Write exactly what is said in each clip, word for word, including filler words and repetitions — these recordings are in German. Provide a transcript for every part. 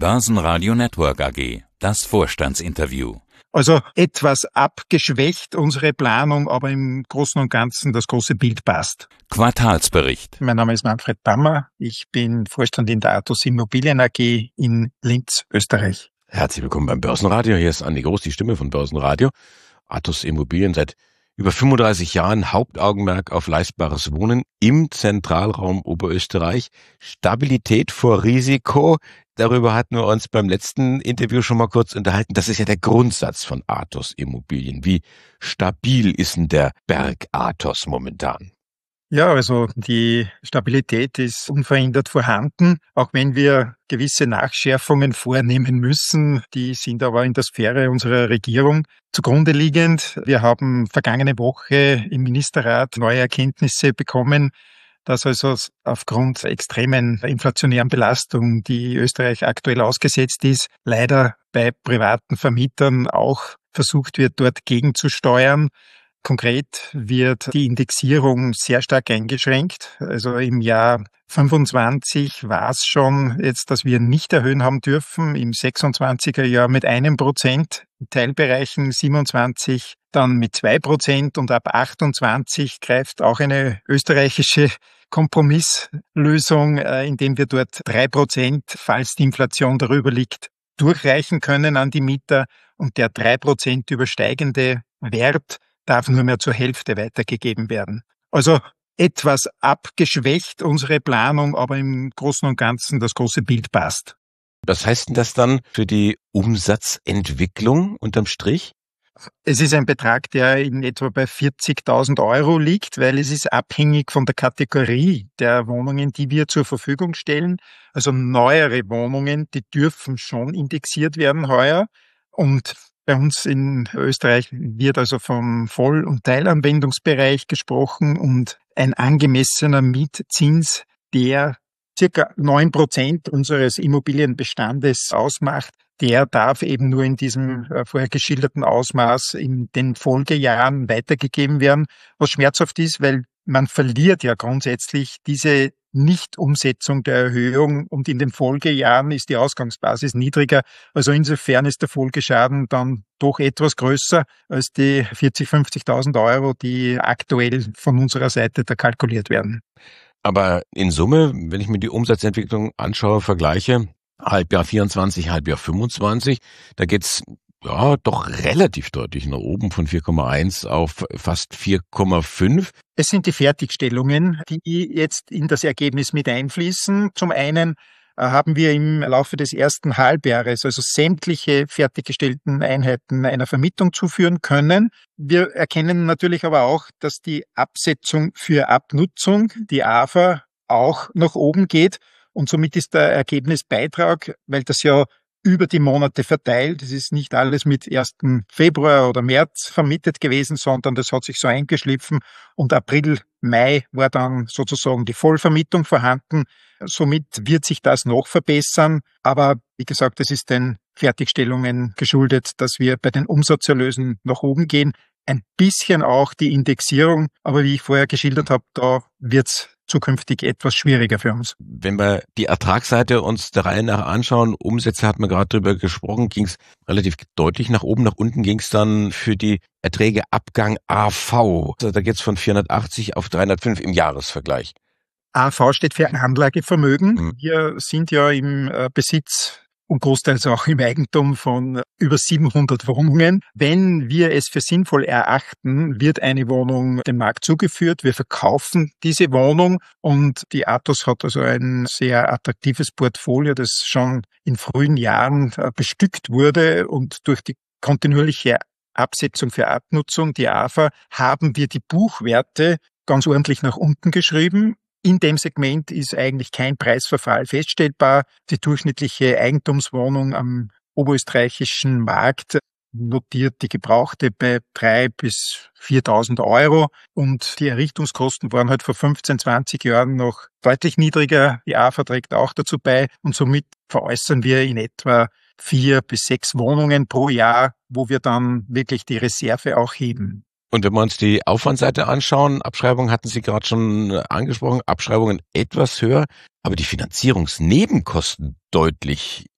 Börsenradio Network A G, das Vorstandsinterview. Also etwas abgeschwächt unsere Planung, aber im Großen und Ganzen das große Bild passt. Quartalsbericht. Mein Name ist Manfred Bammer, ich bin Vorstand in der Athos Immobilien A G in Linz, Österreich. Herzlich willkommen beim Börsenradio, hier ist Andi Groß, die Stimme von Börsenradio. Athos Immobilien seit über fünfunddreißig Jahren, Hauptaugenmerk auf leistbares Wohnen im Zentralraum Oberösterreich. Stabilität vor Risiko, darüber hatten wir uns beim letzten Interview schon mal kurz unterhalten. Das ist ja der Grundsatz von Athos Immobilien. Wie stabil ist denn der Berg Athos momentan? Ja, also die Stabilität ist unverändert vorhanden, auch wenn wir gewisse Nachschärfungen vornehmen müssen. Die sind aber in der Sphäre unserer Regierung zugrunde liegend. Wir haben vergangene Woche im Ministerrat neue Erkenntnisse bekommen, dass also aufgrund extremen inflationären Belastung, die Österreich aktuell ausgesetzt ist, leider bei privaten Vermietern auch versucht wird, dort gegenzusteuern. Konkret wird die Indexierung sehr stark eingeschränkt. Also im Jahr fünfundzwanzig war es schon jetzt, dass wir nicht erhöhen haben dürfen. Im sechsundzwanziger Jahr mit einem Prozent, in Teilbereichen siebenundzwanzig dann mit zwei Prozent und ab achtundzwanzig greift auch eine österreichische Kompromisslösung, indem wir dort drei Prozent, falls die Inflation darüber liegt, durchreichen können an die Mieter und der drei Prozent übersteigende Wert darf nur mehr zur Hälfte weitergegeben werden. Also etwas abgeschwächt unsere Planung, aber im Großen und Ganzen das große Bild passt. Was heißt denn das dann für die Umsatzentwicklung unterm Strich? Es ist ein Betrag, der in etwa bei vierzigtausend Euro liegt, weil es ist abhängig von der Kategorie der Wohnungen, die wir zur Verfügung stellen. Also neuere Wohnungen, die dürfen schon indexiert werden heuer. Und bei uns in Österreich wird also vom Voll- und Teilanwendungsbereich gesprochen und ein angemessener Mietzins, der circa neun Prozent unseres Immobilienbestandes ausmacht, der darf eben nur in diesem vorher geschilderten Ausmaß in den Folgejahren weitergegeben werden, was schmerzhaft ist, weil man verliert ja grundsätzlich diese Nicht-Umsetzung der Erhöhung und in den Folgejahren ist die Ausgangsbasis niedriger. Also insofern ist der Folgeschaden dann doch etwas größer als die vierzig-, fünfzigtausend Euro, die aktuell von unserer Seite da kalkuliert werden. Aber in Summe, wenn ich mir die Umsatzentwicklung anschaue, vergleiche, Halbjahr vierundzwanzig, Halbjahr fünfundzwanzig, da geht's ja doch relativ deutlich nach oben von vier Komma eins auf fast vier Komma fünf. Es sind die Fertigstellungen, die jetzt in das Ergebnis mit einfließen. Zum einen haben wir im Laufe des ersten Halbjahres also sämtliche fertiggestellten Einheiten einer Vermietung zuführen können. Wir erkennen natürlich aber auch, dass die Absetzung für Abnutzung, die A F A, auch nach oben geht. Und somit ist der Ergebnisbeitrag, weil das ja über die Monate verteilt. Das ist nicht alles mit ersten Februar oder März vermietet gewesen, sondern das hat sich so eingeschliffen und April, Mai war dann sozusagen die Vollvermietung vorhanden. Somit wird sich das noch verbessern. Aber wie gesagt, es ist den Fertigstellungen geschuldet, dass wir bei den Umsatzerlösen nach oben gehen. Ein bisschen auch die Indexierung, aber wie ich vorher geschildert habe, da wird's zukünftig etwas schwieriger für uns. Wenn wir die Ertragsseite uns der Reihe nach anschauen, Umsätze hat man gerade drüber gesprochen, ging es relativ deutlich nach oben, nach unten ging es dann für die Erträge Abgang A V. Also da geht es von vierhundertachtzig auf dreihundertfünf im Jahresvergleich. A V steht für Anlagevermögen. Mhm. Wir sind ja im Besitz und großteils auch im Eigentum von über siebenhundert Wohnungen. Wenn wir es für sinnvoll erachten, wird eine Wohnung dem Markt zugeführt. Wir verkaufen diese Wohnung und die Athos hat also ein sehr attraktives Portfolio, das schon in frühen Jahren bestückt wurde und durch die kontinuierliche Absetzung für Abnutzung, die A F A, haben wir die Buchwerte ganz ordentlich nach unten geschrieben. In dem Segment ist eigentlich kein Preisverfall feststellbar. Die durchschnittliche Eigentumswohnung am oberösterreichischen Markt notiert die gebrauchte bei dreitausend bis viertausend Euro und die Errichtungskosten waren halt vor fünfzehn, zwanzig Jahren noch deutlich niedriger. Die A F A trägt auch dazu bei und somit veräußern wir in etwa vier bis sechs Wohnungen pro Jahr, wo wir dann wirklich die Reserve auch heben. Und wenn wir uns die Aufwandseite anschauen, Abschreibungen hatten Sie gerade schon angesprochen, Abschreibungen etwas höher, aber die Finanzierungsnebenkosten deutlich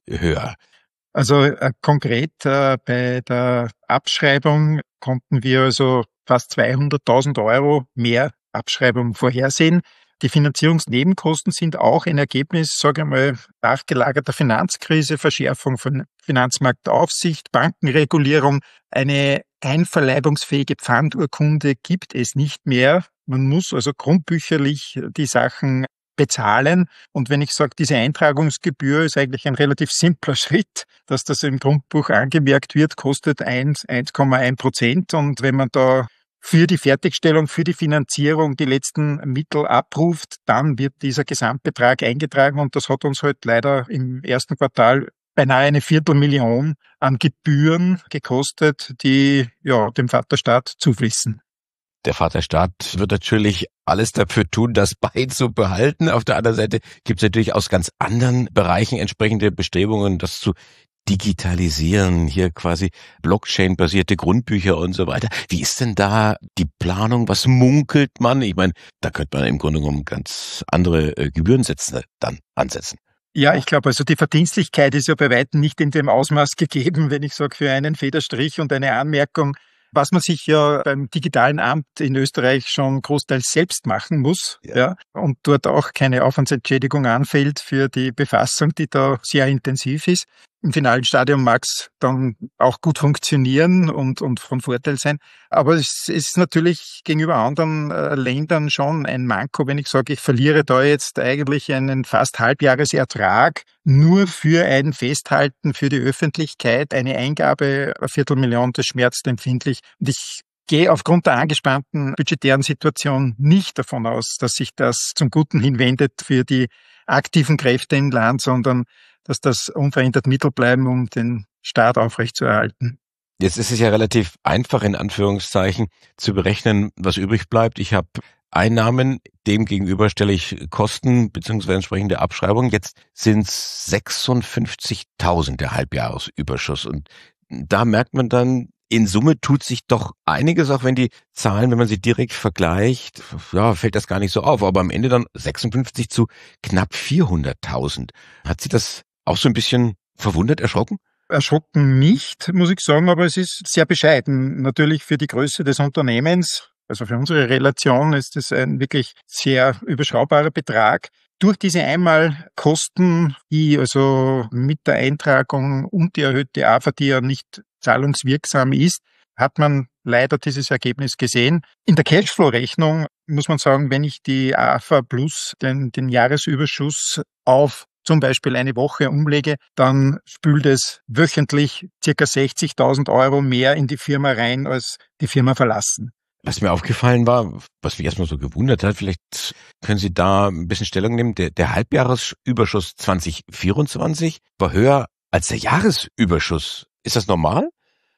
höher? Also äh, konkret äh, bei der Abschreibung konnten wir also fast zweihunderttausend Euro mehr Abschreibung vorhersehen. Die Finanzierungsnebenkosten sind auch ein Ergebnis, sage ich mal, nachgelagerter Finanzkrise, Verschärfung von Finanzmarktaufsicht, Bankenregulierung. Eine einverleibungsfähige Pfandurkunde gibt es nicht mehr. Man muss also grundbücherlich die Sachen bezahlen. Und wenn ich sage, diese Eintragungsgebühr ist eigentlich ein relativ simpler Schritt, dass das im Grundbuch angemerkt wird, kostet eins Komma eins Prozent. Und wenn man da für die Fertigstellung, für die Finanzierung die letzten Mittel abruft, dann wird dieser Gesamtbetrag eingetragen. Und das hat uns halt leider im ersten Quartal beinahe eine Viertelmillion an Gebühren gekostet, die ja dem Vaterstaat zufließen. Der Vaterstaat wird natürlich alles dafür tun, das beizubehalten. Auf der anderen Seite gibt es natürlich aus ganz anderen Bereichen entsprechende Bestrebungen, das zu digitalisieren, hier quasi Blockchain-basierte Grundbücher und so weiter. Wie ist denn da die Planung? Was munkelt man? Ich meine, da könnte man im Grunde genommen ganz andere äh, Gebührensätze dann ansetzen. Ja, ich glaube, also die Verdienstlichkeit ist ja bei weitem nicht in dem Ausmaß gegeben, wenn ich sage, für einen Federstrich und eine Anmerkung, was man sich ja beim digitalen Amt in Österreich schon großteils selbst machen muss, ja. ja, und dort auch keine Aufwandsentschädigung anfällt für die Befassung, die da sehr intensiv ist. Im finalen Stadium mag es dann auch gut funktionieren und, und von Vorteil sein. Aber es ist natürlich gegenüber anderen äh, Ländern schon ein Manko, wenn ich sage, ich verliere da jetzt eigentlich einen fast Halbjahresertrag nur für ein Festhalten für die Öffentlichkeit. Eine Eingabe, eine Viertelmillion, das schmerzt empfindlich. Und ich gehe aufgrund der angespannten budgetären Situation nicht davon aus, dass sich das zum Guten hinwendet für die aktiven Kräfte im Land, sondern dass das unverändert Mittel bleiben, um den Staat aufrechtzuerhalten. Jetzt ist es ja relativ einfach, in Anführungszeichen, zu berechnen, was übrig bleibt. Ich habe Einnahmen, dem gegenüber stelle ich Kosten bzw. entsprechende Abschreibung. Jetzt sind es sechsundfünfzigtausend der Halbjahresüberschuss. Und da merkt man dann, in Summe tut sich doch einiges, auch wenn die Zahlen, wenn man sie direkt vergleicht, ja, fällt das gar nicht so auf. Aber am Ende dann sechsundfünfzig zu knapp vierhunderttausend. Hat Sie das auch so ein bisschen verwundert, erschrocken? Erschrocken nicht, muss ich sagen, aber es ist sehr bescheiden. Natürlich für die Größe des Unternehmens, also für unsere Relation ist es ein wirklich sehr überschaubarer Betrag. Durch diese Einmalkosten, die also mit der Eintragung und die erhöhte A F A, die ja nicht zahlungswirksam ist, hat man leider dieses Ergebnis gesehen. In der Cashflow-Rechnung muss man sagen, wenn ich die A F A plus den, den Jahresüberschuss auf zum Beispiel eine Woche umlege, dann spült es wöchentlich circa sechzigtausend Euro mehr in die Firma rein, als die Firma verlassen. Was mir aufgefallen war, was mich erstmal so gewundert hat, vielleicht können Sie da ein bisschen Stellung nehmen, der, der Halbjahresüberschuss zwanzig vierundzwanzig war höher als der Jahresüberschuss. Ist das normal?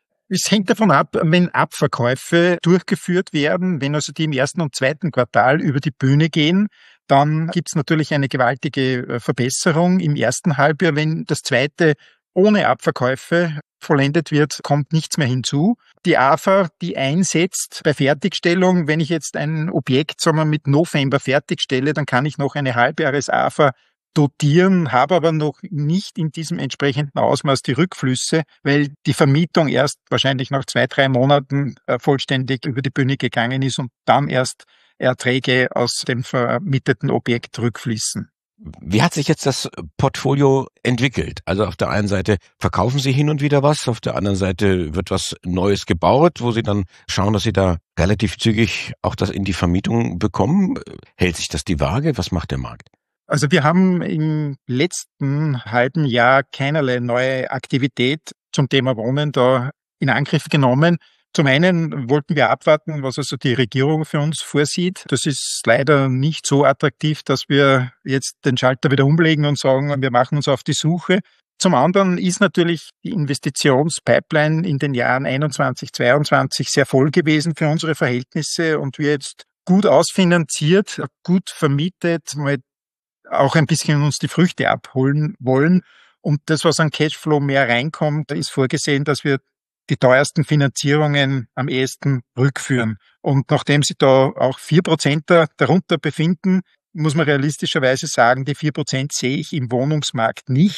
Es hängt davon ab, wenn Abverkäufe durchgeführt werden, wenn also die im ersten und zweiten Quartal über die Bühne gehen, dann gibt es natürlich eine gewaltige Verbesserung im ersten Halbjahr. Wenn das zweite ohne Abverkäufe vollendet wird, kommt nichts mehr hinzu. Die A F A, die einsetzt bei Fertigstellung, wenn ich jetzt ein Objekt, sagen wir, mit November fertigstelle, dann kann ich noch eine Halbjahres-A F A dotieren, habe aber noch nicht in diesem entsprechenden Ausmaß die Rückflüsse, weil die Vermietung erst wahrscheinlich nach zwei, drei Monaten vollständig über die Bühne gegangen ist und dann erst Erträge aus dem vermieteten Objekt rückfließen. Wie hat sich jetzt das Portfolio entwickelt? Also auf der einen Seite verkaufen Sie hin und wieder was, auf der anderen Seite wird was Neues gebaut, wo Sie dann schauen, dass Sie da relativ zügig auch das in die Vermietung bekommen. Hält sich das die Waage? Was macht der Markt? Also wir haben im letzten halben Jahr keinerlei neue Aktivität zum Thema Wohnen da in Angriff genommen. Zum einen wollten wir abwarten, was also die Regierung für uns vorsieht. Das ist leider nicht so attraktiv, dass wir jetzt den Schalter wieder umlegen und sagen, wir machen uns auf die Suche. Zum anderen ist natürlich die Investitionspipeline in den Jahren einundzwanzig, zweiundzwanzig sehr voll gewesen für unsere Verhältnisse und wir jetzt gut ausfinanziert, gut vermietet, mal auch ein bisschen uns die Früchte abholen wollen. Und das, was an Cashflow mehr reinkommt, ist vorgesehen, dass wir die teuersten Finanzierungen am ehesten rückführen. Und nachdem sie da auch vier Prozent darunter befinden, muss man realistischerweise sagen, die vier Prozent sehe ich im Wohnungsmarkt nicht.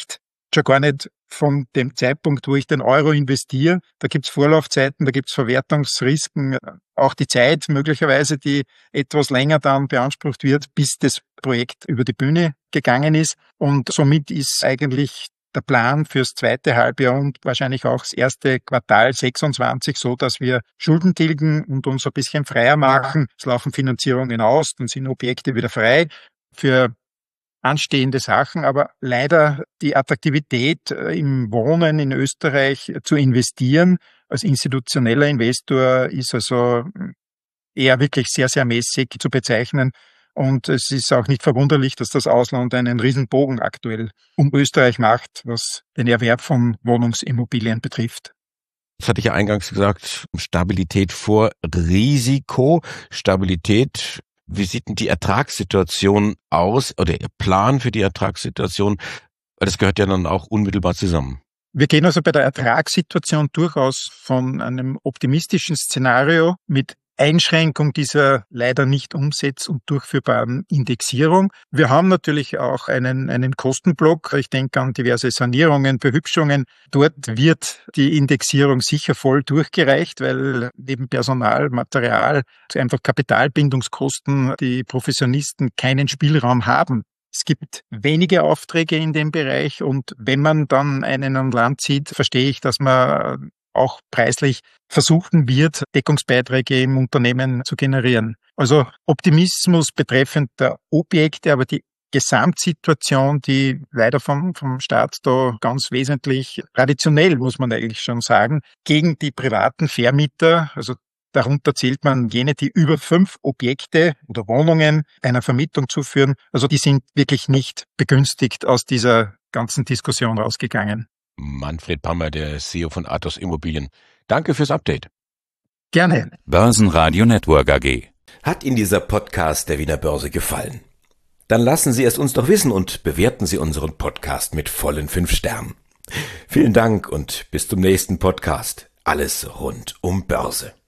schon gar nicht von dem Zeitpunkt, wo ich den Euro investiere. Da gibt's Vorlaufzeiten, da gibt's Verwertungsrisiken, auch die Zeit möglicherweise, die etwas länger dann beansprucht wird, bis das Projekt über die Bühne gegangen ist. Und somit ist eigentlich der Plan fürs zweite Halbjahr und wahrscheinlich auch das erste Quartal sechsundzwanzig so, dass wir Schulden tilgen und uns ein bisschen freier machen. Es laufen Finanzierungen aus, dann sind Objekte wieder frei für anstehende Sachen, aber leider die Attraktivität im Wohnen in Österreich zu investieren als institutioneller Investor ist also eher wirklich sehr, sehr mäßig zu bezeichnen. Und es ist auch nicht verwunderlich, dass das Ausland einen Riesenbogen aktuell um Österreich macht, was den Erwerb von Wohnungsimmobilien betrifft. Das hatte ich ja eingangs gesagt, Stabilität vor Risiko. Stabilität, wie sieht denn die Ertragssituation aus oder Ihr Plan für die Ertragssituation? Das gehört ja dann auch unmittelbar zusammen. Wir gehen also bei der Ertragssituation durchaus von einem optimistischen Szenario mit Einschränkung dieser leider nicht umsetz- und durchführbaren Indexierung. Wir haben natürlich auch einen, einen Kostenblock. Ich denke an diverse Sanierungen, Behübschungen. Dort wird die Indexierung sicher voll durchgereicht, weil neben Personal, Material, einfach Kapitalbindungskosten die Professionisten keinen Spielraum haben. Es gibt wenige Aufträge in dem Bereich und wenn man dann einen an Land zieht, verstehe ich, dass man auch preislich versuchen wird, Deckungsbeiträge im Unternehmen zu generieren. Also Optimismus betreffend der Objekte, aber die Gesamtsituation, die leider vom, vom Staat da ganz wesentlich traditionell, muss man eigentlich schon sagen, gegen die privaten Vermieter, also darunter zählt man jene, die über fünf Objekte oder Wohnungen einer Vermietung zuführen. Also die sind wirklich nicht begünstigt aus dieser ganzen Diskussion rausgegangen. Manfred Pammer, der C E O von Athos Immobilien. Danke fürs Update. Gerne. Börsenradio Network A G. Hat Ihnen dieser Podcast der Wiener Börse gefallen? Dann lassen Sie es uns doch wissen und bewerten Sie unseren Podcast mit vollen fünf Sternen. Vielen Dank und bis zum nächsten Podcast. Alles rund um Börse.